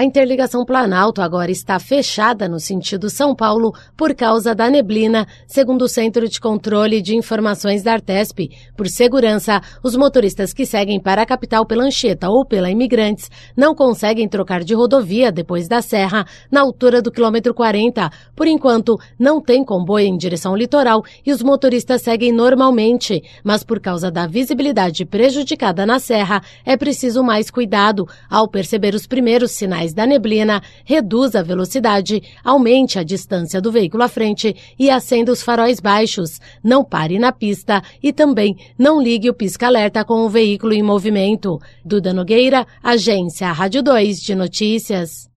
A interligação Planalto agora está fechada no sentido São Paulo por causa da neblina, segundo o Centro de Controle de Informações da Artesp. Por segurança, os motoristas que seguem para a capital pela Anchieta ou pela Imigrantes não conseguem trocar de rodovia depois da Serra, na altura do quilômetro 40. Por enquanto, não tem comboio em direção ao litoral e os motoristas seguem normalmente, mas por causa da visibilidade prejudicada na Serra, é preciso mais cuidado. Ao perceber os primeiros sinais da neblina, reduza a velocidade, aumente a distância do veículo à frente e acenda os faróis baixos. Não pare na pista e também não ligue o pisca-alerta com o veículo em movimento. Duda Nogueira, Agência Rádio 2 de Notícias.